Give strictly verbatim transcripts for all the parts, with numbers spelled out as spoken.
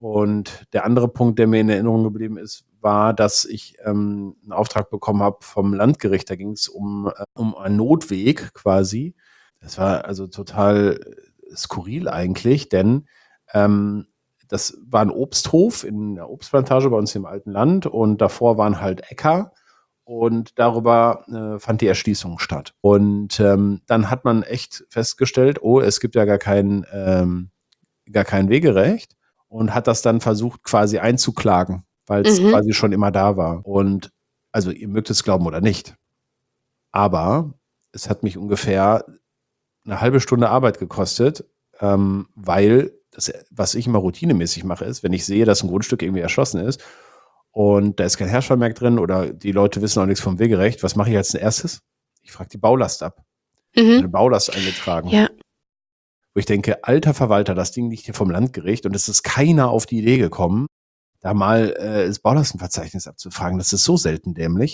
Und der andere Punkt, der mir in Erinnerung geblieben ist, war, dass ich ähm, einen Auftrag bekommen habe vom Landgericht. Da ging es um, äh, um einen Notweg quasi. Das war also total skurril eigentlich, denn ähm, das war ein Obsthof in der Obstplantage bei uns im alten Land und davor waren halt Äcker und darüber äh, fand die Erschließung statt. Und ähm, dann hat man echt festgestellt, oh, es gibt ja gar kein, ähm, gar kein Wegerecht und hat das dann versucht quasi einzuklagen, weil es Mhm. quasi schon immer da war. Und also ihr mögt es glauben oder nicht, aber es hat mich ungefähr eine halbe Stunde Arbeit gekostet, ähm, weil das, was ich immer routinemäßig mache, ist, wenn ich sehe, dass ein Grundstück irgendwie erschlossen ist und da ist kein Herrschvermerk drin oder die Leute wissen auch nichts vom Wegerecht, was mache ich als erstes? Ich frage die Baulast ab. Eine Mhm. Baulast eingetragen. Ja. Wo ich denke, alter Verwalter, das Ding liegt hier vom Landgericht und es ist keiner auf die Idee gekommen, da mal äh, das Baulastenverzeichnis abzufragen. Das ist so selten dämlich.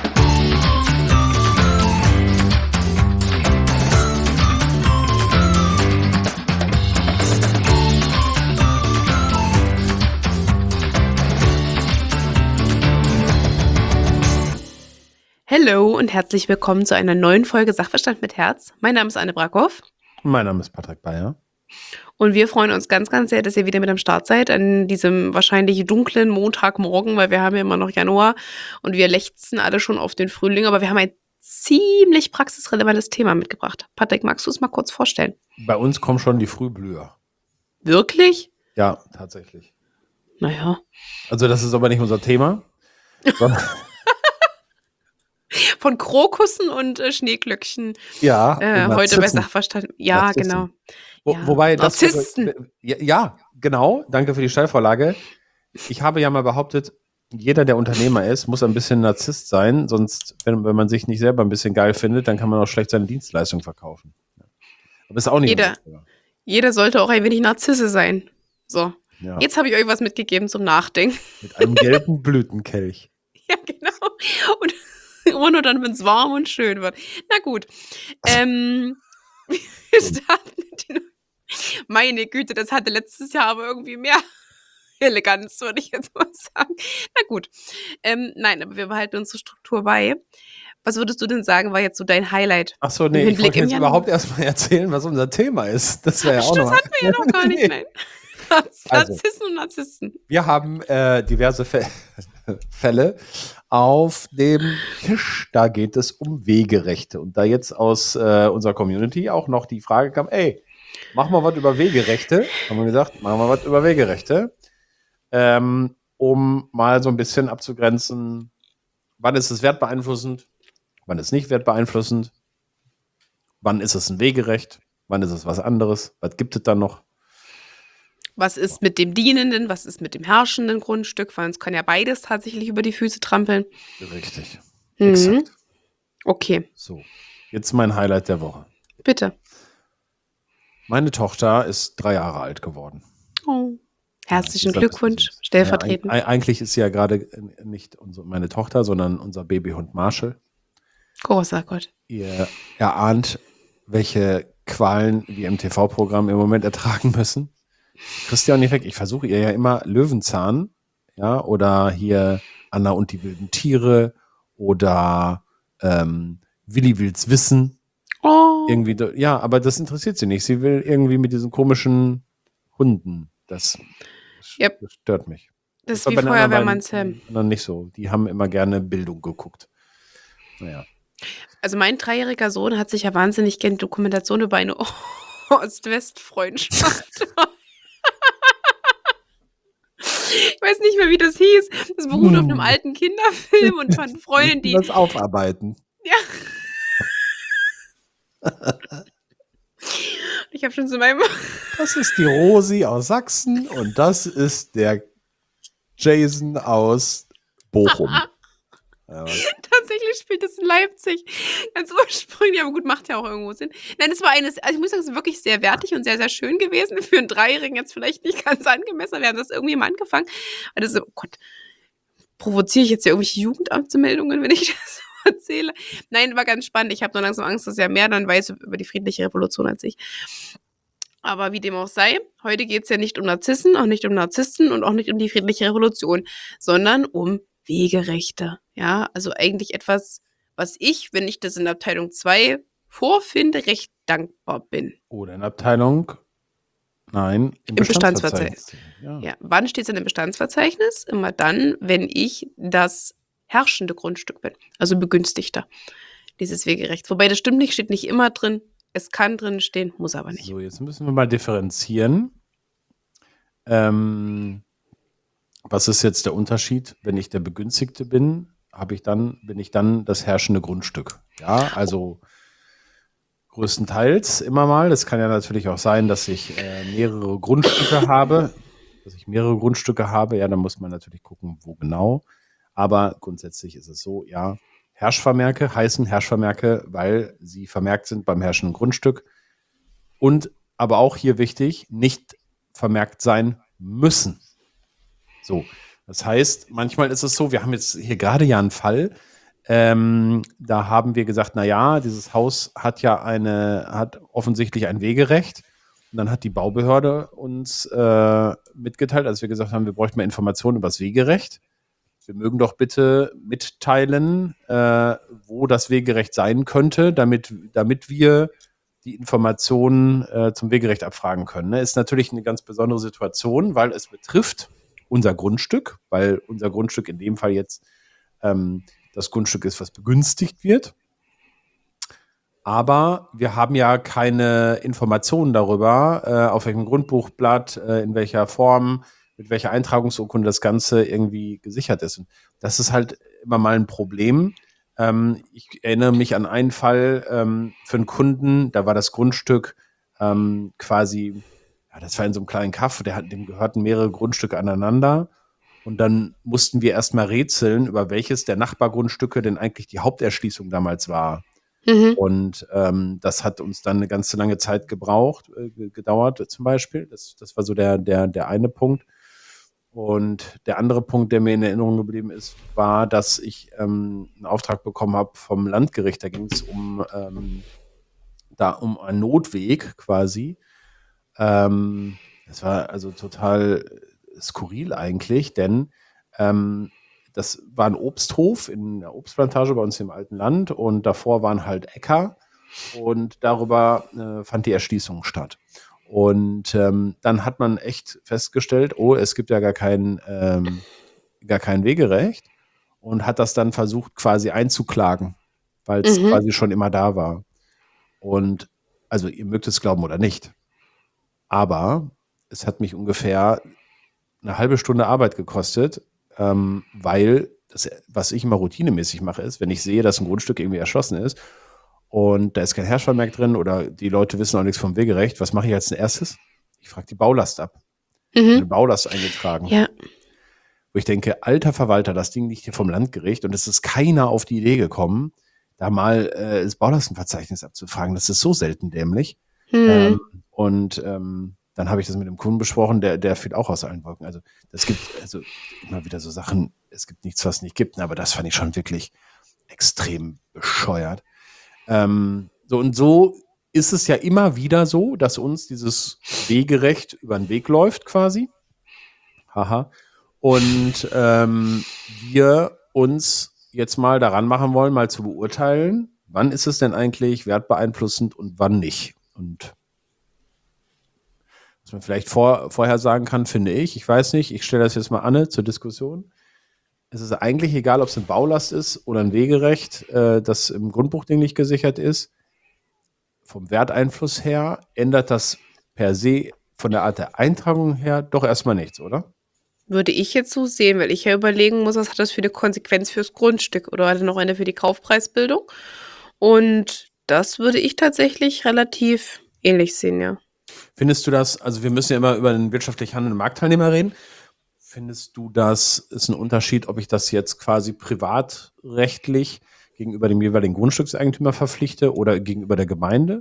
Hallo und herzlich willkommen zu einer neuen Folge Sachverstand mit Herz. Mein Name ist Anne Brackhoff. Mein Name ist Patrick Bayer. Und wir freuen uns ganz, ganz sehr, dass ihr wieder mit am Start seid an diesem wahrscheinlich dunklen Montagmorgen, weil wir haben ja immer noch Januar und wir lechzen alle schon auf den Frühling, aber wir haben ein ziemlich praxisrelevantes Thema mitgebracht. Patrick, magst du es mal kurz vorstellen? Bei uns kommen schon die Frühblüher. Wirklich? Ja, tatsächlich. Naja. Also das ist aber nicht unser Thema. Von Krokussen und äh, Schneeglöckchen. Ja, Äh, heute bei Sachverstand. Ja, Narzissen. genau. Wo, Ja. Wobei das. Narzissten. Ja, ja, genau. Danke für die Steilvorlage. Ich habe ja mal behauptet, jeder, der Unternehmer ist, muss ein bisschen Narzisst sein. Sonst, wenn, wenn man sich nicht selber ein bisschen geil findet, dann kann man auch schlecht seine Dienstleistung verkaufen. Aber ist auch nicht Jeder, unser Thema. jeder sollte auch ein wenig Narzisse sein. So. Ja. Jetzt habe ich euch was mitgegeben zum Nachdenken. Mit einem gelben Blütenkelch. Ja, genau. Und immer nur dann, wenn es warm und schön wird. Na gut. Ähm, wir starten mit den. Meine Güte, das hatte letztes Jahr aber irgendwie mehr Eleganz, würde ich jetzt mal sagen. Na gut. Ähm, nein, aber wir behalten uns zur Struktur bei. Was würdest du denn sagen, war jetzt so dein Highlight? Ach so, Im nee, ich Hinblick wollte im jetzt Januar? überhaupt erstmal erzählen, was unser Thema ist. Das wäre ja auch Ach, noch das mal. hatten wir ja noch gar nicht, Nee. nein. Also. Narzissen und Narzissten. Wir haben äh, diverse Fä- Fälle auf dem Tisch. Da geht es um Wegerechte. Und da jetzt aus äh, unserer Community auch noch die Frage kam, ey, machen wir was über Wegerechte? Haben wir gesagt, machen wir was über Wegerechte. Ähm, um mal so ein bisschen abzugrenzen, wann ist es wertbeeinflussend, wann ist es nicht wertbeeinflussend, wann ist es ein Wegerecht, wann ist es was anderes, was gibt es dann noch? Was ist mit dem dienenden, was ist mit dem herrschenden Grundstück? Weil uns kann ja beides tatsächlich über die Füße trampeln. Richtig, Mhm. exakt. Okay, So, jetzt mein Highlight der Woche. bitte. Meine Tochter ist drei Jahre alt geworden. Oh. Herzlichen Ja, Glückwunsch, süß. stellvertretend. Ja, eigentlich ist sie ja gerade nicht unsere, meine Tochter, sondern unser Babyhund Marshall. Großer Gott. Ihr erahnt, welche Qualen wir im T V-Programm im Moment ertragen müssen. Christian nicht weg. Ich versuche ihr ja immer Löwenzahn, ja, oder hier Anna und die wilden Tiere oder ähm, Willi will's wissen. Oh. Irgendwie, ja, aber das interessiert sie nicht. Sie will irgendwie mit diesen komischen Hunden. Das, das, Yep. das stört mich. Das ist war wie bei den anderen Feuerwehrmann beiden- Sam. anderen nicht so. Die haben immer gerne Bildung geguckt. Naja. Also mein dreijähriger Sohn hat sich ja wahnsinnig gerne Dokumentation über eine Ost-West-Freundschaft. Ich weiß nicht mehr, wie das hieß. Das beruht auf einem alten Kinderfilm und von Freunden, die. Das aufarbeiten. Ja. Ich habe schon zu meinem. Das ist die Rosi aus Sachsen und das ist der Jason aus Bochum. Ja, Tatsächlich spielt es in Leipzig. Ganz ursprünglich, aber gut, macht ja auch irgendwo Sinn. Nein, es war eines, also ich muss sagen, es ist wirklich sehr wertig und sehr, sehr schön gewesen. Für einen Dreijährigen jetzt vielleicht nicht ganz angemessen. Wir haben das irgendwie mal angefangen. Weil das so, oh Gott, provoziere ich jetzt ja irgendwelche Jugendamtsmeldungen, wenn ich das so erzähle? Nein, war ganz spannend. Ich habe nur langsam Angst, dass er mehr dann weiß über die friedliche Revolution als ich. Aber wie dem auch sei, heute geht es ja nicht um Narzissen, auch nicht um Narzissten und auch nicht um die friedliche Revolution, sondern um Wegerechte. Ja, also eigentlich etwas, was ich, wenn ich das in Abteilung zwei vorfinde, recht dankbar bin. Oder in Abteilung, nein, im Im Bestandsverzeichnis. Bestandsverzeichnis. Ja. Ja, wann steht es in dem Bestandsverzeichnis? Immer dann, wenn ich das herrschende Grundstück bin, also Begünstigter dieses Wegerechts. Wobei das stimmt nicht, steht nicht immer drin. Es kann drin stehen, muss aber nicht. So, jetzt müssen wir mal differenzieren. Ähm, was ist jetzt der Unterschied? Wenn ich der Begünstigte bin, habe ich dann, bin ich dann das herrschende Grundstück. Ja, also größtenteils immer mal. Es kann ja natürlich auch sein, dass ich äh, mehrere Grundstücke habe. Dass ich mehrere Grundstücke habe, ja, dann muss man natürlich gucken, wo genau. Aber grundsätzlich ist es so, ja, Herrschvermerke heißen Herrschvermerke, weil sie vermerkt sind beim herrschenden Grundstück. Und aber auch hier wichtig, nicht vermerkt sein müssen. So, das heißt, manchmal ist es so, wir haben jetzt hier gerade ja einen Fall, ähm, da haben wir gesagt, na ja, dieses Haus hat ja eine, hat offensichtlich ein Wegerecht. Und dann hat die Baubehörde uns äh, mitgeteilt, als wir gesagt haben, wir bräuchten mehr Informationen über das Wegerecht. Wir mögen doch bitte mitteilen, äh, wo das Wegerecht sein könnte, damit, damit wir die Informationen äh, zum Wegerecht abfragen können. Ne? Ist natürlich eine ganz besondere Situation, weil es betrifft unser Grundstück, weil unser Grundstück in dem Fall jetzt ähm, das Grundstück ist, was begünstigt wird. Aber wir haben ja keine Informationen darüber, äh, auf welchem Grundbuchblatt, äh, in welcher Form, mit welcher Eintragungsurkunde das Ganze irgendwie gesichert ist. Und das ist halt immer mal ein Problem. Ähm, ich erinnere mich an einen Fall ähm, für einen Kunden, da war das Grundstück ähm, quasi, ja, das war in so einem kleinen Kaff, der hat, dem gehörten mehrere Grundstücke aneinander. Und dann mussten wir erstmal rätseln, über welches der Nachbargrundstücke denn eigentlich die Haupterschließung damals war. Mhm. Und ähm, das hat uns dann eine ganze lange Zeit gebraucht, äh, gedauert zum Beispiel. Das, das war so der, der, der eine Punkt. Und der andere Punkt, der mir in Erinnerung geblieben ist, war, dass ich ähm, einen Auftrag bekommen habe vom Landgericht. Da ging es um, ähm, da um einen Notweg quasi. Ähm, das war also total skurril eigentlich, denn ähm, das war ein Obsthof in der Obstplantage bei uns im alten Land und davor waren halt Äcker und darüber äh, fand die Erschließung statt. Und ähm, dann hat man echt festgestellt, oh, es gibt ja gar kein, ähm, gar kein Wegerecht und hat das dann versucht quasi einzuklagen, weil es Mhm. quasi schon immer da war. Und also ihr mögt es glauben oder nicht, aber es hat mich ungefähr eine halbe Stunde Arbeit gekostet, ähm, weil das, was ich immer routinemäßig mache, ist, wenn ich sehe, dass ein Grundstück irgendwie erschlossen ist und da ist kein Herrschvermerk drin oder die Leute wissen auch nichts vom Wegerecht, was mache ich als erstes? Ich frage die Baulast ab. Eine Mhm. Baulast eingetragen. Ja. Wo ich denke, alter Verwalter, das Ding liegt hier vom Landgericht und es ist keiner auf die Idee gekommen, da mal äh, das Baulastenverzeichnis abzufragen. Das ist so selten dämlich. Mhm. Ähm, und ähm, dann habe ich das mit dem Kunden besprochen, der, der fiel auch aus allen Wolken. Also das gibt also immer wieder so Sachen, es gibt nichts, was es nicht gibt, aber das fand ich schon wirklich extrem bescheuert. Ähm, so und so ist es ja immer wieder so, dass uns dieses Wegerecht über den Weg läuft quasi. Haha. Und ähm, wir uns jetzt mal daran machen wollen, mal zu beurteilen, wann ist es denn eigentlich wertbeeinflussend und wann nicht. Und was man vielleicht vor, vorher sagen kann, finde ich, ich weiß nicht, ich stelle das jetzt mal Anne zur Diskussion. Es ist eigentlich egal, ob es eine Baulast ist oder ein Wegerecht, äh, das im Grundbuchding nicht gesichert ist. Vom Werteinfluss her ändert das per se von der Art der Eintragung her doch erstmal nichts, oder? Würde ich jetzt so sehen, weil ich ja überlegen muss, was hat das für eine Konsequenz fürs Grundstück oder hat er noch eine für die Kaufpreisbildung? Und das würde ich tatsächlich relativ ähnlich sehen, ja. Findest du das, also wir müssen ja immer über den wirtschaftlich handelnden Marktteilnehmer reden. Findest du, das ist ein Unterschied, ob ich das jetzt quasi privatrechtlich gegenüber dem jeweiligen Grundstückseigentümer verpflichte oder gegenüber der Gemeinde?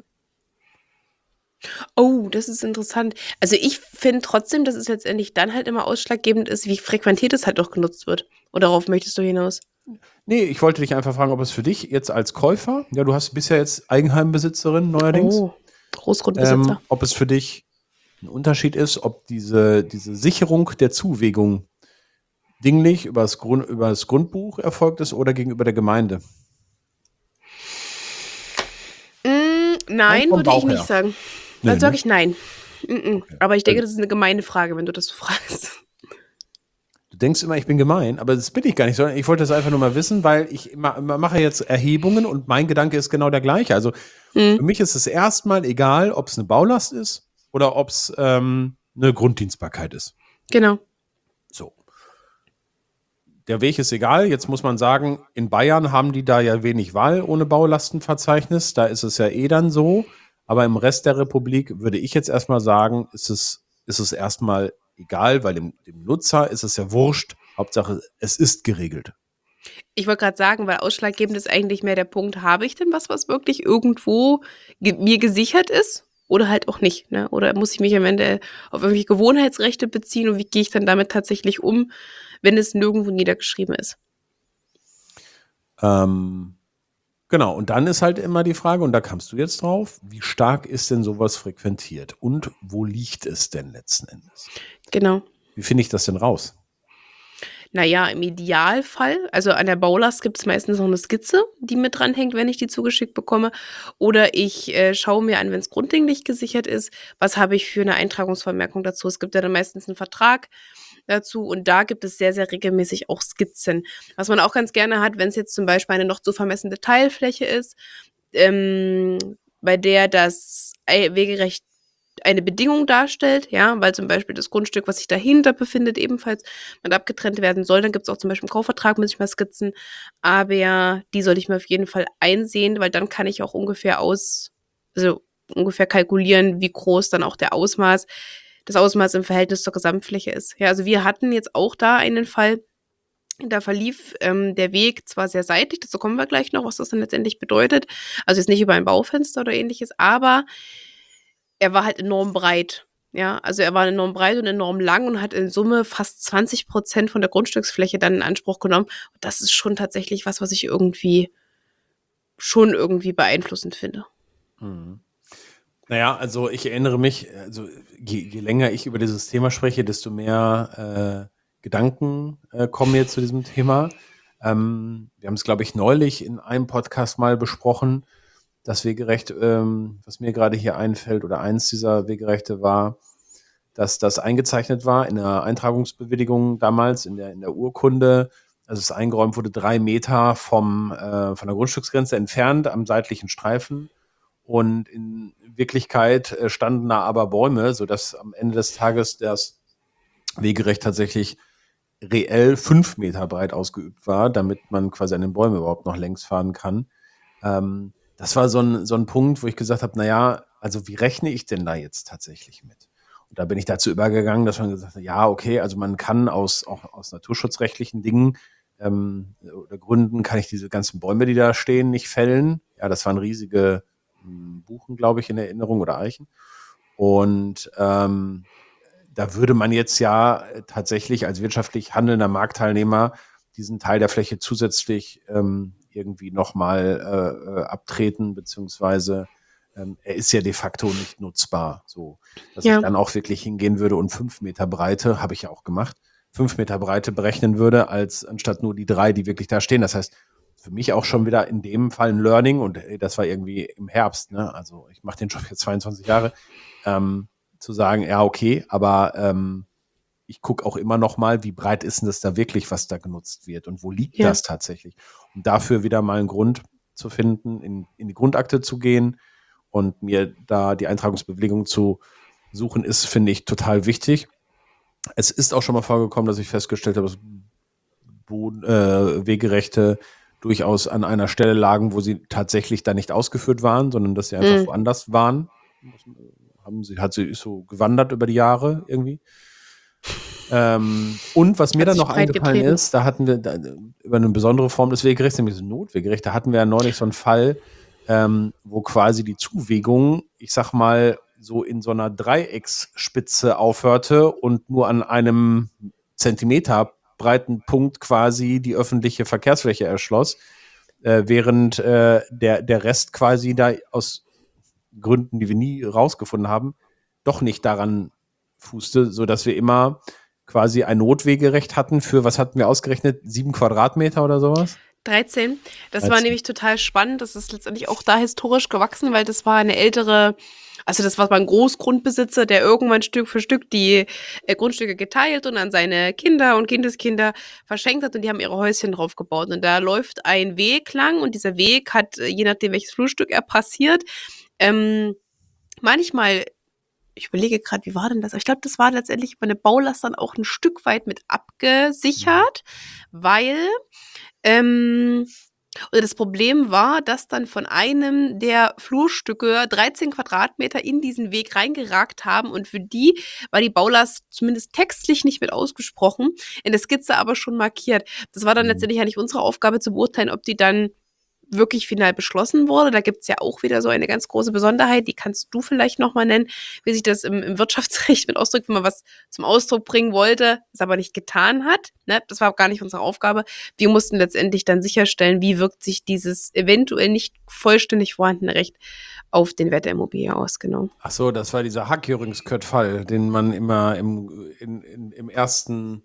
Oh, das ist interessant. Also ich finde trotzdem, dass es letztendlich dann halt immer ausschlaggebend ist, wie frequentiert es halt auch genutzt wird. Oder darauf möchtest du hinaus? Nee, ich wollte dich einfach fragen, ob es für dich jetzt als Käufer, ja, du hast bist ja jetzt Eigenheimbesitzerin neuerdings, Oh, Großgrundbesitzer. ähm, ob es für dich ein Unterschied ist, ob diese, diese Sicherung der Zuwegung dinglich über das, Grund, über das Grundbuch erfolgt ist oder gegenüber der Gemeinde. Mm, Nein, nein, vom würde ich Bauch nicht her. sagen. Nö, Dann sage ne? ich nein. Mm-mm. Okay. Aber ich denke, Also, das ist eine gemeine Frage, wenn du das so fragst. du denkst immer, ich bin gemein, aber das bin ich gar nicht, sondern ich wollte das einfach nur mal wissen, weil ich immer, immer mache jetzt Erhebungen und mein Gedanke ist genau der gleiche. Also Hm, für mich ist es erstmal egal, ob es eine Baulast ist oder ob es ähm, eine Grunddienstbarkeit ist. genau. So. Der Weg ist egal. Jetzt muss man sagen, in Bayern haben die da ja wenig Wahl ohne Baulastenverzeichnis. Da ist es ja eh dann so. Aber im Rest der Republik würde ich jetzt erstmal sagen, ist es, ist es erstmal egal, weil dem, dem Nutzer ist es ja wurscht. Hauptsache, es ist geregelt. Ich wollte gerade sagen, weil ausschlaggebend ist eigentlich mehr der Punkt, habe ich denn was, was wirklich irgendwo ge mir gesichert ist oder halt auch nicht, ne? Oder muss ich mich am Ende auf irgendwelche Gewohnheitsrechte beziehen und wie gehe ich dann damit tatsächlich um, wenn es nirgendwo niedergeschrieben ist? Ähm, genau, und dann ist halt immer die Frage, und da kamst du jetzt drauf, wie stark ist denn sowas frequentiert und wo liegt es denn letzten Endes? Genau. Wie finde ich das denn raus? Na ja, im Idealfall, also an der Baulast gibt es meistens noch eine Skizze, die mit dranhängt, wenn ich die zugeschickt bekomme. Oder ich, äh, schaue mir an, wenn's grunddinglich gesichert ist, was habe ich für eine Eintragungsvermerkung dazu? Es gibt ja dann meistens einen Vertrag dazu und da gibt es sehr, sehr regelmäßig auch Skizzen. Was man auch ganz gerne hat, wenn es jetzt zum Beispiel eine noch zu vermessende Teilfläche ist, ähm, bei der das ei Wegerecht eine Bedingung darstellt, ja, weil zum Beispiel das Grundstück, was sich dahinter befindet, ebenfalls mit abgetrennt werden soll. Dann gibt es auch zum Beispiel im Kaufvertrag manchmal Skizzen, aber die sollte ich mir auf jeden Fall einsehen, weil dann kann ich auch ungefähr aus, also ungefähr kalkulieren, wie groß dann auch der Ausmaß, das Ausmaß im Verhältnis zur Gesamtfläche ist. Ja, also wir hatten jetzt auch da einen Fall, da verlief ähm, der Weg zwar sehr seitlich, dazu kommen wir gleich noch, was das dann letztendlich bedeutet. Also jetzt nicht über ein Baufenster oder ähnliches, aber er war halt enorm breit. Ja, also er war enorm breit und enorm lang und hat in Summe fast zwanzig Prozent von der Grundstücksfläche dann in Anspruch genommen. Das ist schon tatsächlich was, was ich irgendwie schon irgendwie beeinflussend finde. Mhm. Naja, also ich erinnere mich, also je, je länger ich über dieses Thema spreche, desto mehr äh, Gedanken äh, kommen mir zu diesem Thema. Ähm, wir haben es, glaube ich, neulich in einem Podcast mal besprochen, das Wegerecht, ähm, was mir gerade hier einfällt, oder eins dieser Wegerechte war, dass das eingezeichnet war in der Eintragungsbewilligung damals, in der, in der Urkunde. Also es eingeräumt wurde drei Meter vom, äh, von der Grundstücksgrenze entfernt am seitlichen Streifen. Und in Wirklichkeit äh, standen da aber Bäume, sodass am Ende des Tages das Wegerecht tatsächlich reell fünf Meter breit ausgeübt war, damit man quasi an den Bäumen überhaupt noch längs fahren kann. Ähm, das war so ein, so ein Punkt, wo ich gesagt habe, naja, also wie rechne ich denn da jetzt tatsächlich mit? Und da bin ich dazu übergegangen, dass man gesagt hat, ja, okay, also man kann aus, auch aus naturschutzrechtlichen Dingen ähm, oder Gründen kann ich diese ganzen Bäume, die da stehen, nicht fällen. Ja, das waren riesige mh, Buchen, glaube ich, in Erinnerung oder Eichen. Und ähm, da würde man jetzt ja tatsächlich als wirtschaftlich handelnder Marktteilnehmer diesen Teil der Fläche zusätzlich ähm, irgendwie nochmal äh, äh, abtreten, beziehungsweise ähm, er ist ja de facto nicht nutzbar. So, dass ich Ja, dann auch wirklich hingehen würde und fünf Meter Breite, habe ich ja auch gemacht, fünf Meter Breite berechnen würde, als anstatt nur die drei, die wirklich da stehen. Das heißt, für mich auch schon wieder in dem Fall ein Learning und ey, das war irgendwie im Herbst, ne? Also ich mache den Job jetzt zweiundzwanzig Jahre. Ähm, zu sagen, ja, okay, aber ähm, ich gucke auch immer noch mal, wie breit ist denn das da wirklich, was da genutzt wird und wo liegt ja, das tatsächlich? Um dafür wieder mal einen Grund zu finden, in, in die Grundakte zu gehen und mir da die Eintragungsbewilligung zu suchen, ist, finde ich, total wichtig. Es ist auch schon mal vorgekommen, dass ich festgestellt habe, dass Boden, äh, Wegerechte durchaus an einer Stelle lagen, wo sie tatsächlich da nicht ausgeführt waren, sondern dass sie einfach mhm, woanders waren. Haben sie, hat sie so gewandert über die Jahre irgendwie. Ähm, und was mir hat dann sich noch breit eingefallen getreten. ist, da hatten wir da, über eine besondere Form des Wegerechts, nämlich das Notwegerecht, da hatten wir ja neulich so einen Fall, ähm, wo quasi die Zuwegung, ich sag mal, so in so einer Dreiecksspitze aufhörte und nur an einem Zentimeter breiten Punkt quasi die öffentliche Verkehrsfläche erschloss, äh, während äh, der, der Rest quasi da aus Gründen, die wir nie rausgefunden haben, doch nicht daran fußte, sodass wir immer quasi ein Notwegerecht hatten für, was hatten wir ausgerechnet, sieben Quadratmeter oder sowas? dreizehn. Das war dreizehn. nämlich total spannend. Das ist letztendlich auch da historisch gewachsen, weil das war eine ältere, also das war ein Großgrundbesitzer, der irgendwann Stück für Stück die äh, Grundstücke geteilt und an seine Kinder und Kindeskinder verschenkt hat und die haben ihre Häuschen drauf gebaut. Und da läuft ein Weg lang und dieser Weg hat, äh, je nachdem welches Flurstück er passiert, ähm, manchmal, ich überlege gerade, wie war denn das? Aber ich glaube, das war letztendlich über eine Baulast dann auch ein Stück weit mit abgesichert, weil ähm, oder das Problem war, dass dann von einem der Flurstücke dreizehn Quadratmeter in diesen Weg reingeragt haben und für die war die Baulast zumindest textlich nicht mit ausgesprochen, in der Skizze aber schon markiert. Das war dann Mhm. letztendlich ja nicht unsere Aufgabe zu beurteilen, ob die dann wirklich final beschlossen wurde. Da gibt's ja auch wieder so eine ganz große Besonderheit, die kannst du vielleicht noch mal nennen, wie sich das im, im Wirtschaftsrecht mit ausdrückt, wenn man was zum Ausdruck bringen wollte, es aber nicht getan hat. Ne? Das war gar nicht unsere Aufgabe. Wir mussten letztendlich dann sicherstellen, wie wirkt sich dieses eventuell nicht vollständig vorhandene Recht auf den Wert der Immobilie aus, genau. Ach so, das war dieser Hackjüringsköt-Fall, den man immer im, in, in, im ersten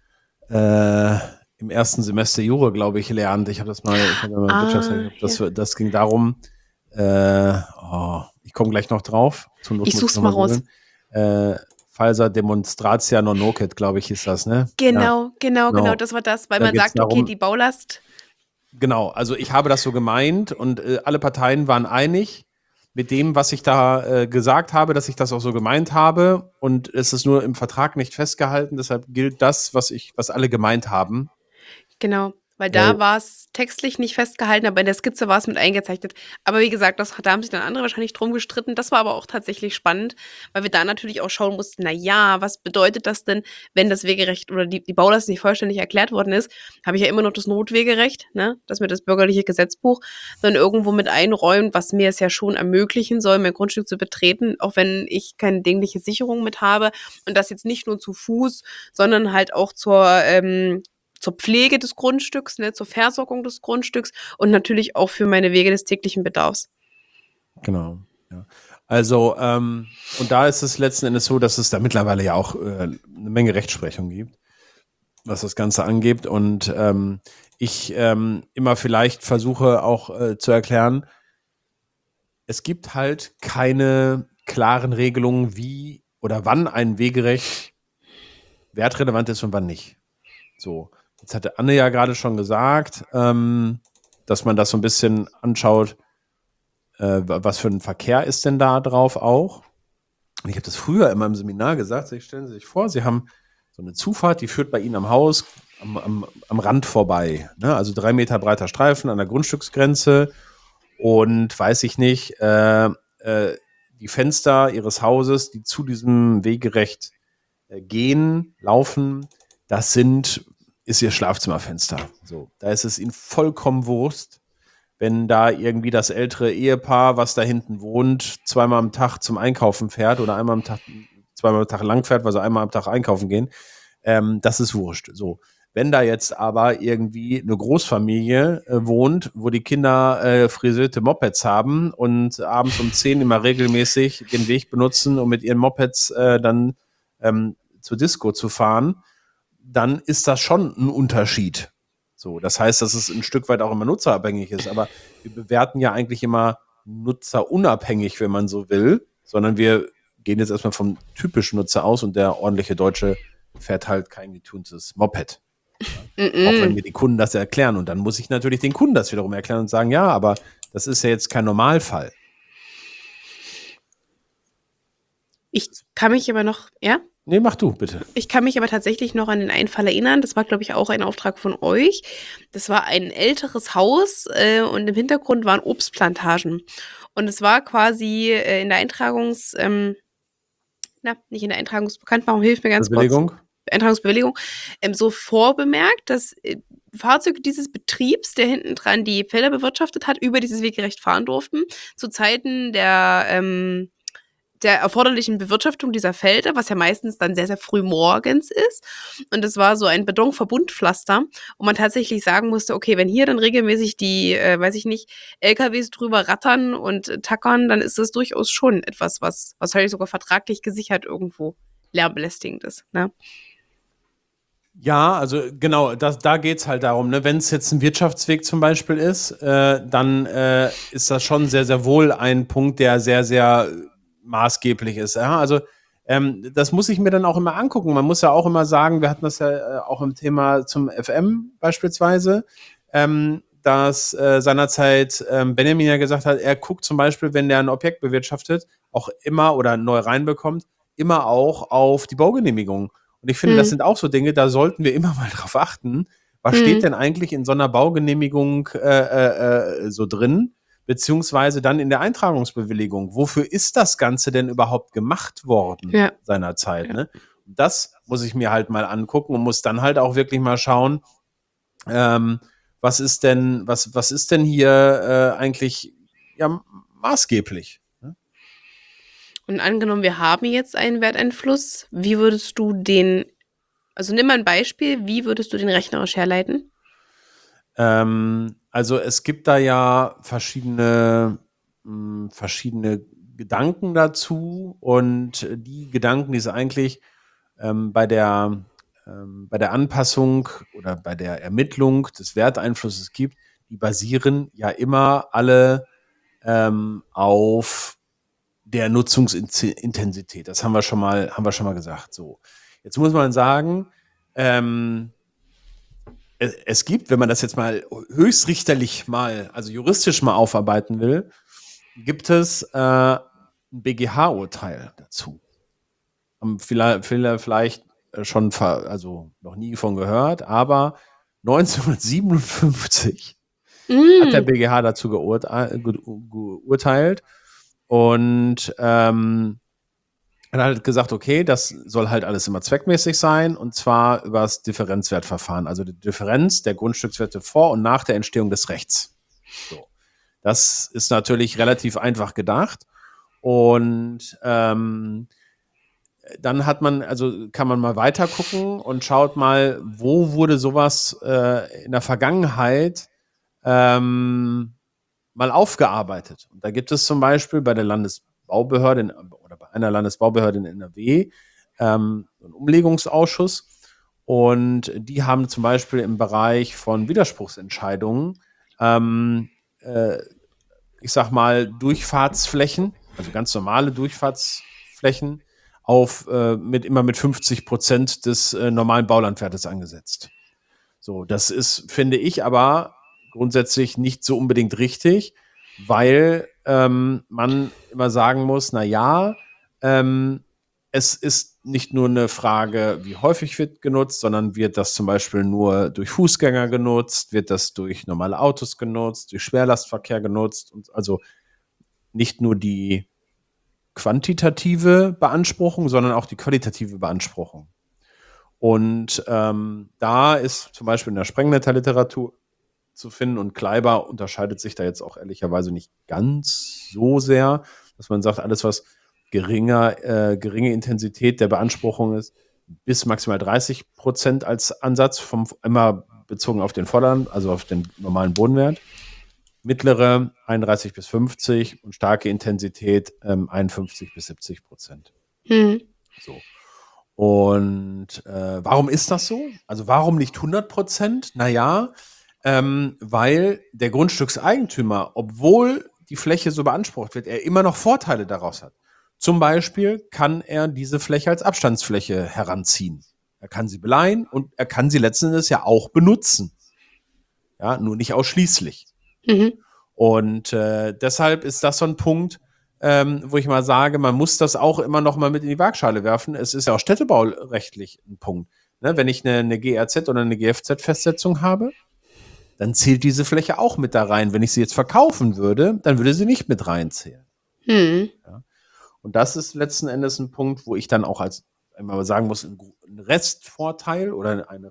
äh, im ersten Semester Jura, glaube ich, lernt. Ich habe das mal, ich habe mal Ah, Wirtschaftsrecht, das, ja. das ging darum, äh, oh, ich komme gleich noch drauf. Zur Not Ich muss such's noch mal raus. googeln. Äh, Falsa Demonstratia non nocet, glaube ich, ist das, ne? Genau, Ja, genau, genau, genau. das war das, weil Da man geht's sagt, okay, darum, die Baulast. genau, also ich habe das so gemeint und äh, alle Parteien waren einig mit dem, was ich da äh, gesagt habe, dass ich das auch so gemeint habe und es ist nur im Vertrag nicht festgehalten, deshalb gilt das, was ich, was alle gemeint haben. Genau, weil Weil, da war es textlich nicht festgehalten, aber in der Skizze war es mit eingezeichnet. Aber wie gesagt, das, da haben sich dann andere wahrscheinlich drum gestritten. Das war aber auch tatsächlich spannend, weil wir da natürlich auch schauen mussten, na ja, was bedeutet das denn, wenn das Wegerecht oder die, die Baulast nicht vollständig erklärt worden ist, habe ich ja immer noch das Notwegerecht, ne, das mir das bürgerliche Gesetzbuch dann irgendwo mit einräumt, was mir es ja schon ermöglichen soll, mein Grundstück zu betreten, auch wenn ich keine dingliche Sicherung mit habe und das jetzt nicht nur zu Fuß, sondern halt auch zur ähm, zur Pflege des Grundstücks, ne, zur Versorgung des Grundstücks und natürlich auch für meine Wege des täglichen Bedarfs. genau, ja. Also, ähm, und da ist es letzten Endes so, dass es da mittlerweile ja auch äh, eine Menge Rechtsprechung gibt, was das Ganze angeht. Und ähm, ich ähm, immer vielleicht versuche auch äh, zu erklären, es gibt halt keine klaren Regelungen, wie oder wann ein Wegerecht wertrelevant ist und wann nicht. So, jetzt hatte Anne ja gerade schon gesagt, ähm, dass man das so ein bisschen anschaut, äh, was für ein Verkehr ist denn da drauf auch. Und ich habe das früher in meinem Seminar gesagt, Sie stellen Sie sich vor, Sie haben so eine Zufahrt, die führt bei Ihnen am Haus am, am, am Rand vorbei. Ne? Also drei Meter breiter Streifen an der Grundstücksgrenze und weiß ich nicht, äh, äh, die Fenster Ihres Hauses, die zu diesem Wegerecht äh, gehen, laufen, das sind, ist Ihr Schlafzimmerfenster. So, da ist es Ihnen vollkommen Wurst, wenn da irgendwie das ältere Ehepaar, was da hinten wohnt, zweimal am Tag zum Einkaufen fährt oder einmal am Tag, zweimal am Tag lang fährt, weil sie einmal am Tag einkaufen gehen, ähm, das ist wurscht. So. Wenn da jetzt aber irgendwie eine Großfamilie äh, wohnt, wo die Kinder äh, frisierte Mopeds haben und abends um zehn immer regelmäßig den Weg benutzen, um mit ihren Mopeds äh, dann ähm, zur Disco zu fahren, dann ist das schon ein Unterschied. So, das heißt, dass es ein Stück weit auch immer nutzerabhängig ist, aber wir bewerten ja eigentlich immer nutzerunabhängig, wenn man so will, sondern wir gehen jetzt erstmal vom typischen Nutzer aus und der ordentliche Deutsche fährt halt kein getuntes Moped. Ja? Mm-mm. Auch wenn mir die Kunden das erklären und dann muss ich natürlich den Kunden das wiederum erklären und sagen, ja, aber das ist ja jetzt kein Normalfall. Ich kann mich aber noch, ja? Nee, mach du, bitte. Ich kann mich aber tatsächlich noch an den einen Fall erinnern. Das war, glaube ich, auch ein Auftrag von euch. Das war ein älteres Haus äh, und im Hintergrund waren Obstplantagen. Und es war quasi äh, in der Eintragungs, ähm, na, nicht in der Eintragungsbekanntmachung, hilf mir ganz kurz. Bewilligung? Eintragungsbewilligung, ähm, so vorbemerkt, dass äh, Fahrzeuge dieses Betriebs, der hinten dran die Felder bewirtschaftet hat, über dieses Wegerecht fahren durften. Zu Zeiten der ähm, der erforderlichen Bewirtschaftung dieser Felder, was ja meistens dann sehr, sehr früh morgens ist. Und das war so ein Betonverbundpflaster, wo man tatsächlich sagen musste, okay, wenn hier dann regelmäßig die, äh, weiß ich nicht, L K Ws drüber rattern und äh, tackern, dann ist das durchaus schon etwas, was wahrscheinlich sogar vertraglich gesichert irgendwo lärmbelästigend ist. Ne? Ja, also genau, das, da geht es halt darum, ne? Wenn es jetzt ein Wirtschaftsweg zum Beispiel ist, äh, dann äh, ist das schon sehr, sehr wohl ein Punkt, der sehr, sehr maßgeblich ist. Ja? Also ähm, das muss ich mir dann auch immer angucken. Man muss ja auch immer sagen, wir hatten das ja äh, auch im Thema zum F M beispielsweise, ähm, dass äh, seinerzeit ähm, Benjamin ja gesagt hat, er guckt zum Beispiel, wenn der ein Objekt bewirtschaftet, auch immer oder neu reinbekommt, immer auch auf die Baugenehmigung. Und ich finde, das Hm. sind auch so Dinge, da sollten wir immer mal drauf achten. Was Hm. steht denn eigentlich in so einer Baugenehmigung äh, äh, so drin? Beziehungsweise dann in der Eintragungsbewilligung. Wofür ist das Ganze denn überhaupt gemacht worden Ja. seinerzeit? Ja. Ne? Das muss ich mir halt mal angucken und muss dann halt auch wirklich mal schauen, ähm, was ist denn, was, was ist denn hier äh, eigentlich ja, maßgeblich? Ne? Und angenommen, wir haben jetzt einen Werteinfluss, wie würdest du den, also nimm mal ein Beispiel, wie würdest du den rechnerisch herleiten? Ähm, also es gibt da ja verschiedene, mh, verschiedene Gedanken dazu und die Gedanken, die es eigentlich ähm, bei der, ähm, bei der Anpassung oder bei der Ermittlung des Werteinflusses gibt, die basieren ja immer alle ähm, auf der Nutzungsintensität. Das haben wir schon mal, haben wir schon mal gesagt. So, jetzt muss man sagen, ähm, es, es gibt, wenn man das jetzt mal höchstrichterlich mal, also juristisch mal aufarbeiten will, gibt es äh, ein B G H-Urteil dazu. Haben viele, viele vielleicht schon, ver, also noch nie von gehört, aber neunzehnhundertsiebenundfünfzig Mm. hat der B G H dazu geurte geurteilt und ähm, hat halt gesagt, okay, das soll halt alles immer zweckmäßig sein und zwar über das Differenzwertverfahren, also die Differenz der Grundstückswerte vor und nach der Entstehung des Rechts. So. Das ist natürlich relativ einfach gedacht und ähm, dann hat man, also kann man mal weiter gucken und schaut mal, wo wurde sowas äh, in der Vergangenheit ähm, mal aufgearbeitet. Und da gibt es zum Beispiel bei der Landesbaubehörde in, oder bei einer Landesbaubehörde in N R W ähm, einen Umlegungsausschuss. Und die haben zum Beispiel im Bereich von Widerspruchsentscheidungen, ähm, äh, ich sag mal, Durchfahrtsflächen, also ganz normale Durchfahrtsflächen, auf, äh, mit, immer mit fünfzig Prozent des äh, normalen Baulandwertes angesetzt. So, das ist, finde ich, aber grundsätzlich nicht so unbedingt richtig, weil ähm, man immer sagen muss, na ja, ähm, es ist nicht nur eine Frage, wie häufig wird genutzt, sondern wird das zum Beispiel nur durch Fußgänger genutzt, wird das durch normale Autos genutzt, durch Schwerlastverkehr genutzt und also nicht nur die quantitative Beanspruchung, sondern auch die qualitative Beanspruchung. Und ähm, da ist zum Beispiel in der Sprengnetter-Literatur zu finden und Kleiber unterscheidet sich da jetzt auch ehrlicherweise nicht ganz so sehr, dass man sagt, alles, was geringer, äh, geringe Intensität der Beanspruchung ist, bis maximal dreißig Prozent als Ansatz, vom, immer bezogen auf den Vorderland, also auf den normalen Bodenwert. Mittlere einunddreißig bis fünfzig und starke Intensität ähm, einundfünfzig bis siebzig Prozent. Hm. So. Und äh, warum ist das so? Also warum nicht hundert Prozent? Naja, ähm, weil der Grundstückseigentümer, obwohl die Fläche so beansprucht wird, er immer noch Vorteile daraus hat. Zum Beispiel kann er diese Fläche als Abstandsfläche heranziehen. Er kann sie beleihen und er kann sie letzten Endes ja auch benutzen. Ja, nur nicht ausschließlich. Mhm. Und äh, deshalb ist das so ein Punkt, ähm, wo ich mal sage, man muss das auch immer noch mal mit in die Waagschale werfen. Es ist ja auch städtebaurechtlich ein Punkt. Ne? Wenn ich eine, eine G R Z oder eine G F Z-Festsetzung habe, dann zählt diese Fläche auch mit da rein. Wenn ich sie jetzt verkaufen würde, dann würde sie nicht mit reinzählen. Hm. Ja? Und das ist letzten Endes ein Punkt, wo ich dann auch als einmal sagen muss, ein Restvorteil oder ein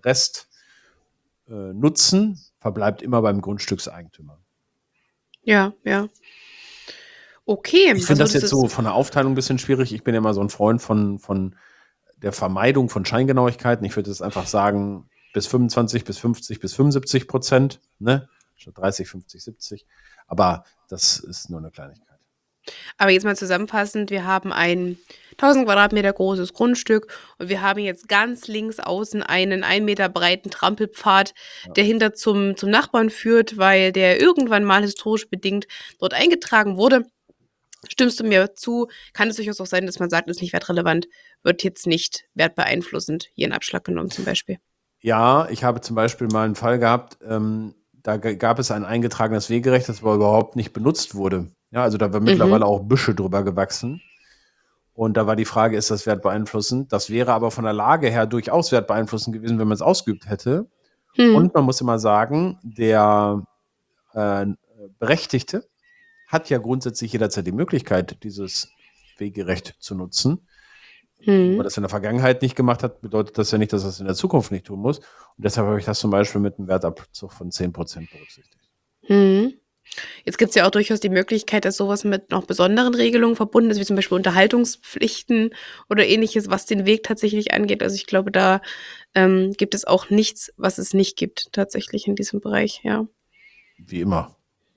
Restnutzen äh, verbleibt immer beim Grundstückseigentümer. Ja, ja. Okay, Ich finde also das das jetzt so ist von der Aufteilung 'n bisschen schwierig. Ich bin ja immer so 'n Freund von von der Vermeidung von Scheingenauigkeiten. Ich würde jetzt einfach sagen, bis fünfundzwanzig bis fünfzig bis fünfundsiebzig Prozent, ne? Statt dreißig, fünfzig, siebzig. Aber das ist nur 'ne Kleinigkeit. Aber jetzt mal zusammenfassend, wir haben ein tausend Quadratmeter großes Grundstück und wir haben jetzt ganz links außen einen ein Meter breiten Trampelpfad, Ja. der hinter zum zum Nachbarn führt, weil der irgendwann mal historisch bedingt dort eingetragen wurde. Stimmst du mir zu? Kann es durchaus auch sein, dass man sagt, ist nicht wertrelevant, wird jetzt nicht wertbeeinflussend hier in Abschlag genommen zum Beispiel? Ja, ich habe zum Beispiel mal 'n Fall gehabt, ähm, da ga gab es ein eingetragenes Wegerecht, das aber überhaupt nicht benutzt wurde. Ja, also da war Mhm. mittlerweile auch Büsche drüber gewachsen. Und da war die Frage, ist das wertbeeinflussend? Das wäre aber von der Lage her durchaus wertbeeinflussend gewesen, wenn man's ausgeübt hätte. Mhm. Und man muss immer sagen, der, äh, Berechtigte hat ja grundsätzlich jederzeit die Möglichkeit, dieses Wegerecht zu nutzen. Nur weil Mhm. er's in der Vergangenheit nicht gemacht hat, bedeutet das ja nicht, dass er's in der Zukunft nicht tun muss. Und deshalb habe ich das zum Beispiel mit 'nem Wertabzug von zehn Prozent berücksichtigt. Mhm. Jetzt gibt's ja auch durchaus die Möglichkeit, dass so was mit noch besonderen Regelungen verbunden ist, wie zum Beispiel Unterhaltungspflichten oder Ähnliches, was den Weg tatsächlich angeht. Also, ich glaube, da, ähm, gibt es auch nichts, was es nicht gibt tatsächlich in diesem Bereich, ja. Wie immer.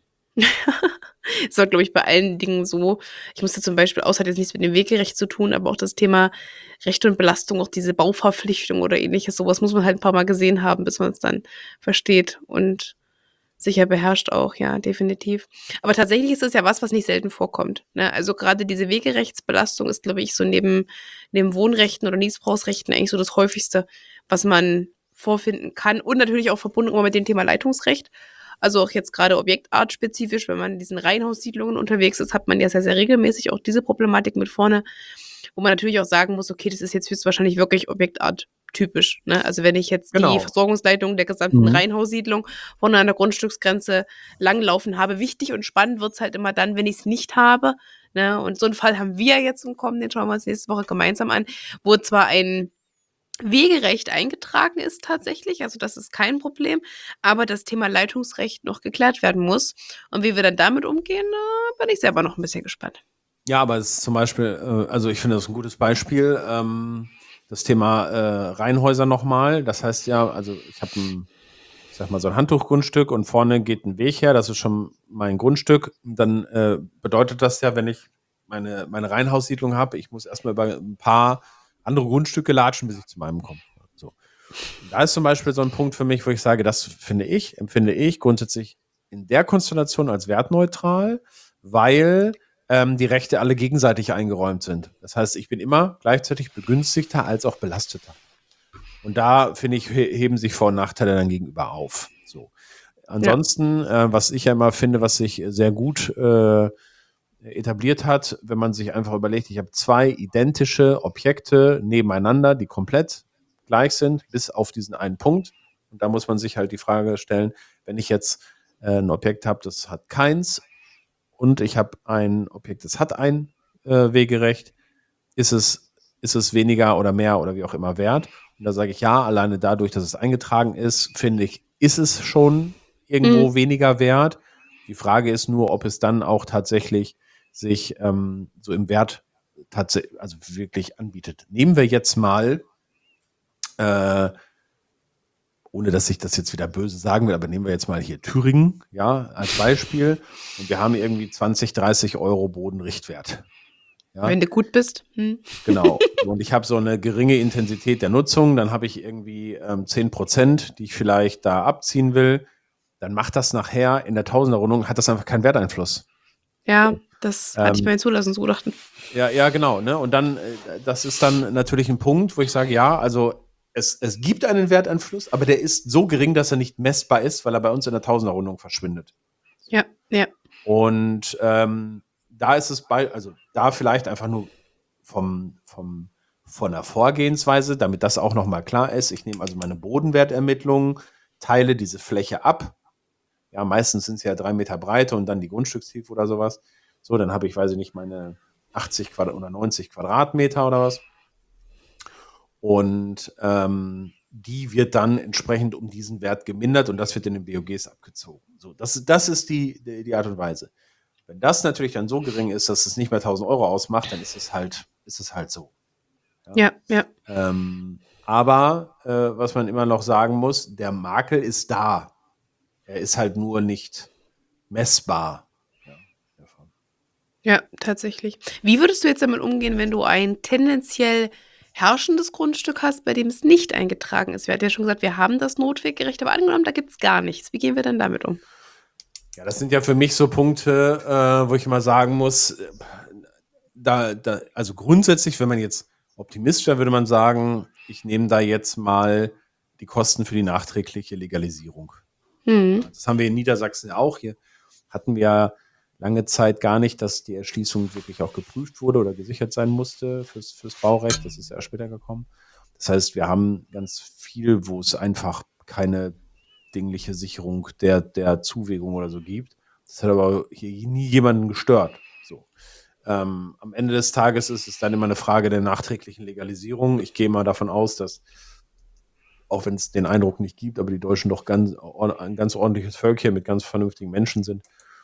Ist auch, glaube ich, bei allen Dingen so. Ich musste zum Beispiel auch es hat jetzt nichts mit dem Wegerecht zu tun, aber auch das Thema Rechte und Belastung, auch diese Bauverpflichtung oder Ähnliches, so was muss man halt 'n paarmal gesehen haben, bis man's dann versteht und sicher beherrscht auch, ja, definitiv. Aber tatsächlich ist das ja was, was nicht selten vorkommt, ne? Also, grade diese Wegerechtsbelastung ist, glaube ich, so neben neben Wohnrechten oder Niesbrauchsrechten eigentlich so das Häufigste, was man vorfinden kann und natürlich auch verbunden immer mit dem Thema Leitungsrecht. Also, auch jetzt grade objektartspezifisch, wenn man in diesen Reihenhaussiedlungen unterwegs ist, hat man ja sehr, sehr regelmäßig auch diese Problematik mit vorne, wo man natürlich auch sagen muss: „Okay, das ist jetzt höchstwahrscheinlich wirklich objektarttypisch“, ne? Also, wenn ich jetzt die Genau. Versorgungsleitung der gesamten Mhm. Reihenhaussiedlung vorne an der Grundstücksgrenze langlaufen habe wichtig und spannend wird's halt immer dann, wenn ich's nicht habe, ne? Und so 'n Fall haben wir jetzt im Kommen, den schauen wir uns nächste Woche gemeinsam an, wo zwar ein Wegerecht eingetragen ist tatsächlich, also, das ist kein Problem, aber das Thema Leitungsrecht noch geklärt werden muss. Und wie wir dann damit umgehen, da bin ich selber noch 'n bisschen gespannt. Ja, aber es ist zum Beispiel äh, also, ich finde das 'n gutes Beispiel, ähm, das Thema, äh, Reihenhäuser noch mal. Das heißt ja also, ich habe 'n ich sage mal, so 'n Handtuchgrundstück und vorne geht 'n Weg her, das ist schon mein Grundstück. Dann, äh, bedeutet das ja, wenn ich meine meine Reihenhaussiedlung habe, ich muss erst mal über 'n paar andere Grundstücke latschen, bis ich zu meinem komme, so. Und da ist zum Beispiel so 'n Punkt für mich, wo ich sage, das finde ich empfinde ich grundsätzlich in der Konstellation als wertneutral, weil, ähm, die Rechte alle gegenseitig eingeräumt sind. Das heißt, ich bin immer gleichzeitig Begünstigter als auch Belasteter. Und da, finde ich, he heben sich Vor und Nachteile dann gegenüber auf, so. Ja. Ansonsten, äh, was ich ja immer finde, was sich sehr gut, äh, etabliert hat, wenn man sich einfach überlegt, ich habe zwei identische Objekte nebeneinander, die komplett gleich sind, bis auf diesen einen Punkt. Und da muss man sich halt die Frage stellen, wenn ich jetzt, äh, 'n Objekt habe, das hat keins und ich habe ein Objekt, das hat ein, äh, Wegerecht, ist es ist es weniger oder mehr oder wie auch immer wert? Und da sage ich: „Ja, alleine dadurch, dass es eingetragen ist, finde ich, ist es schon Mhm. irgendwo weniger wert.“ Die Frage ist nur, ob es dann auch tatsächlich sich, ähm, so im Wert tatsä also, wirklich anbietet. Nehmen wir jetzt mal äh ohne dass ich das jetzt wieder böse sagen will, aber nehmen wir jetzt mal hier Thüringen, ja, als Beispiel. Und wir haben irgendwie zwanzig, dreißig Euro Bodenrichtwert, ja? Wenn du gut bist, mhm. Genau. Und ich habe so 'ne geringe Intensität der Nutzung, dann habe ich irgendwie, ähm, zehn Prozent, die ich vielleicht da abziehen will. Dann macht das nachher in der Tausenderrundung hat das einfach keinen Werteinfluss. Ja, So, das hatte ich ähm bei den Zulassungsgutachten. Ja, ja, genau, ne? Und dann, äh, das ist dann natürlich 'n Punkt, wo ich sage: „Ja, also, es es gibt einen Werteinfluss, aber der ist so gering, dass er nicht messbar ist, weil er bei uns in der Tausenderrundung verschwindet.“ Ja, ja. Und, ähm, da ist es bei also, da vielleicht einfach nur vom vom von der Vorgehensweise, damit das auch noch mal klar ist. Ich nehme also meine Bodenwertermittlung, teile diese Fläche ab. Ja, meistens sind's ja drei Meter Breite und dann die Grundstückstiefe oder so was. So, dann habe ich, weiß ich nicht, meine achtzig Quadra oder neunzig Quadratmeter oder was. Und, ähm, die wird dann entsprechend um diesen Wert gemindert und das wird in den BOGs abgezogen. So, das das ist die die die Art und Weise. Wenn das natürlich dann so gering ist, dass es nicht mehr tausend Euro ausmacht, dann ist es halt, ist es halt so. Ja, ja. Ähm, aber äh, was man immer noch sagen muss, der Makel ist da. Er ist halt nur nicht messbar. Ja, davon. Ja, tatsächlich. Wie würdest du jetzt damit umgehen, wenn du ein tendenziell herrschendes Grundstück hast, bei dem es nicht eingetragen ist? Wir hatten ja schon gesagt, wir haben das Notweggericht, aber angenommen, da gibt es gar nichts. Wie gehen wir denn damit um? Ja, das sind ja für mich so Punkte, äh, wo ich immer sagen muss, äh, da, da, also grundsätzlich, wenn man jetzt optimistisch wäre, würde man sagen, ich nehme da jetzt mal die Kosten für die nachträgliche Legalisierung. Hm. Das haben wir in Niedersachsen ja auch. Hier hatten wir ja lange Zeit gar nicht, dass die Erschließung wirklich auch geprüft wurde oder gesichert sein musste fürs, fürs Baurecht. Das ist ja später gekommen. Das heißt, wir haben ganz viel, wo es einfach keine dingliche Sicherung der, der Zuwägung oder so gibt. Das hat aber hier nie jemanden gestört. So. Ähm, am Ende des Tages ist es dann immer eine Frage der nachträglichen Legalisierung. Ich gehe mal davon aus, dass, auch wenn es den Eindruck nicht gibt, aber die Deutschen doch ganz, ein ganz ordentliches Völkchen mit ganz vernünftigen Menschen sind.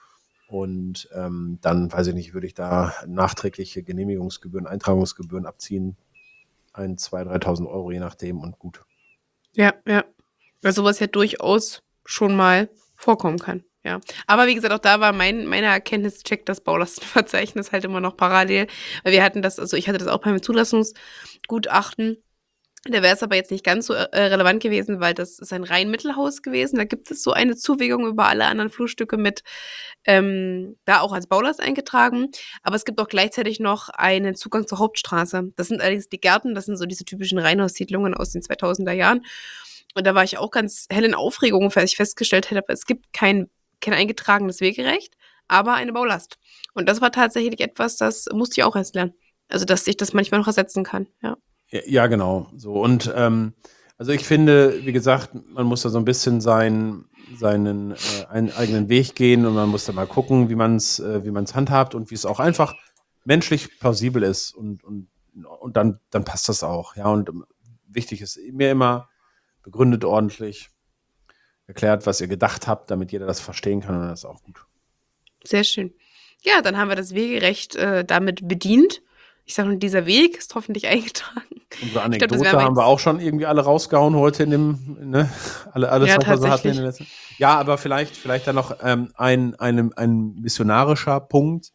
Und ähm, dann, weiß ich nicht, würde ich da nachträgliche Genehmigungsgebühren, Eintragungsgebühren abziehen. Ein, zwei, dreitausend Euro, je nachdem, und gut. Ja, ja. Weil sowas ja durchaus schon mal vorkommen kann. Ja. Aber wie gesagt, auch da war mein, meine Erkenntnischeck das Baulastenverzeichnis halt immer noch parallel. Weil wir hatten das, also ich hatte das auch beim Zulassungsgutachten. Da wäre es aber jetzt nicht ganz so äh, relevant gewesen, weil das ist ein rein Mittelhaus gewesen. Da gibt es so eine Zuwägung über alle anderen Flurstücke mit, ähm, da auch als Baulast eingetragen. Aber es gibt auch gleichzeitig noch einen Zugang zur Hauptstraße. Das sind allerdings die Gärten, das sind so diese typischen Reihenhaussiedlungen aus den zweitausender Jahren. Und da war ich auch ganz hell in Aufregung, weil ich festgestellt hätte, es gibt kein, kein eingetragenes Wegerecht, aber eine Baulast. Und das war tatsächlich etwas, das musste ich auch erst lernen. Also, dass sich das manchmal noch ersetzen kann, ja. Ja, ja, genau. So. Und ähm, also ich finde, wie gesagt, man muss da so ein bisschen sein, seinen äh, einen eigenen Weg gehen und man muss da mal gucken, wie man es äh, wie man es handhabt und wie es auch einfach menschlich plausibel ist. Und, und, und dann, dann passt das auch. Ja, und ähm, wichtig ist mir immer, begründet ordentlich, erklärt, was ihr gedacht habt, damit jeder das verstehen kann, und das ist auch gut. Sehr schön. Ja, dann haben wir das Wegerecht äh, damit bedient. Ich sage nur, dieser Weg ist hoffentlich eingetragen. Unsere Ich glaub, das Anekdote werden wir haben wir jetzt- auch schon irgendwie alle rausgehauen heute in dem, ne? Alle, alles, Ja, was wir so hatten in tatsächlich. den letzten. Ja, aber vielleicht, vielleicht dann noch ähm, ein, ein, ein missionarischer Punkt.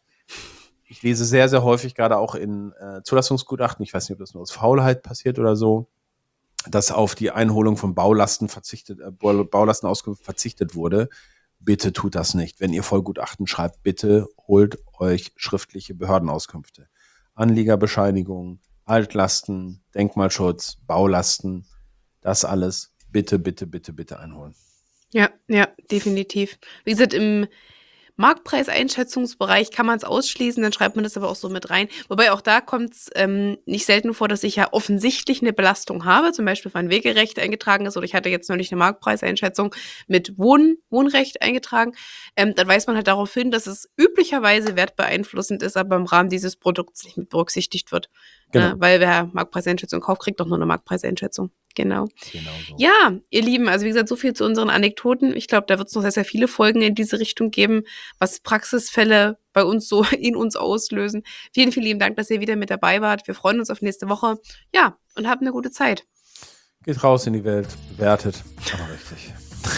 Ich lese sehr, sehr häufig, gerade auch in äh, Zulassungsgutachten, ich weiß nicht, ob das nur aus Faulheit passiert oder so, dass auf die Einholung von Baulasten verzichtet, äh, Bau- Baulastenauskunft verzichtet wurde. Bitte tut das nicht. Wenn ihr Vollgutachten schreibt, bitte holt euch schriftliche Behördenauskünfte. Anliegerbescheinigung, Altlasten, Denkmalschutz, Baulasten, das alles bitte, bitte, bitte, bitte einholen. Ja, ja, definitiv. Wie gesagt, im Marktpreiseinschätzungsbereich kann man es ausschließen, dann schreibt man das aber auch so mit rein. Wobei auch da kommt es ähm, nicht selten vor, dass ich ja offensichtlich eine Belastung habe, zum Beispiel wenn Wegerecht eingetragen ist oder ich hatte jetzt neulich eine Marktpreiseinschätzung mit Wohn Wohnrecht eingetragen. Ähm, dann weist man halt darauf hin, dass es üblicherweise wertbeeinflussend ist, aber im Rahmen dieses Produkts nicht mit berücksichtigt wird. Genau. Äh, weil wer Marktpreiseinschätzung kauft, kriegt doch nur eine Marktpreiseinschätzung. Genau. Genau so. Ja, ihr Lieben, also wie gesagt, so viel zu unseren Anekdoten. Ich glaube, da wird es noch sehr, sehr viele Folgen in diese Richtung geben, was Praxisfälle bei uns so in uns auslösen. Vielen, vielen lieben Dank, dass ihr wieder mit dabei wart. Wir freuen uns auf nächste Woche. Ja, und habt eine gute Zeit. Geht raus in die Welt, bewertet, aber richtig.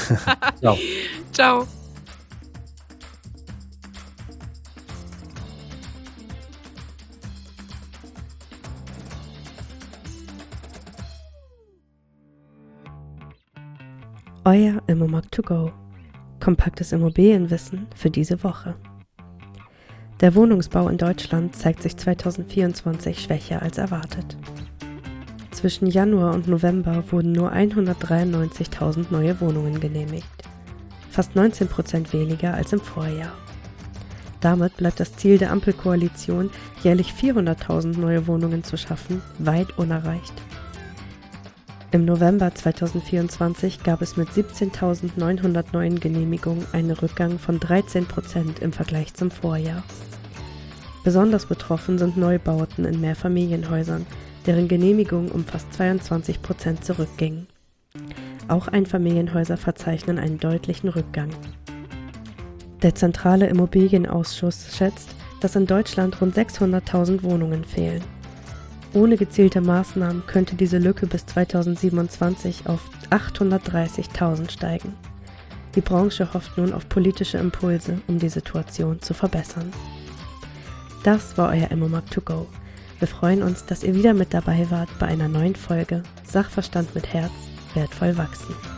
Ciao. Ciao. Euer Immomag to go. Kompaktes Immobilienwissen für diese Woche. Der Wohnungsbau in Deutschland zeigt sich zweitausendvierundzwanzig schwächer als erwartet. Zwischen Januar und November wurden nur hundertdreiundneunzigtausend neue Wohnungen genehmigt. Fast neunzehn Prozent weniger als im Vorjahr. Damit bleibt das Ziel der Ampelkoalition, jährlich vierhunderttausend neue Wohnungen zu schaffen, weit unerreicht. Im November zweitausendvierundzwanzig gab es mit siebzehntausendneunhundert neuen Genehmigungen einen Rückgang von dreizehn Prozent im Vergleich zum Vorjahr. Besonders betroffen sind Neubauten in Mehrfamilienhäusern, deren Genehmigungen um fast zweiundzwanzig Prozent zurückgingen. Auch Einfamilienhäuser verzeichnen einen deutlichen Rückgang. Der Zentrale Immobilienausschuss schätzt, dass in Deutschland rund sechshunderttausend Wohnungen fehlen. Ohne gezielte Maßnahmen könnte diese Lücke bis zweitausendsiebenundzwanzig auf achthundertdreißigtausend steigen. Die Branche hofft nun auf politische Impulse, um die Situation zu verbessern. Das war euer Immomag to go. Wir freuen uns, dass ihr wieder mit dabei wart bei einer neuen Folge Sachverstand mit Herz, wertvoll wachsen.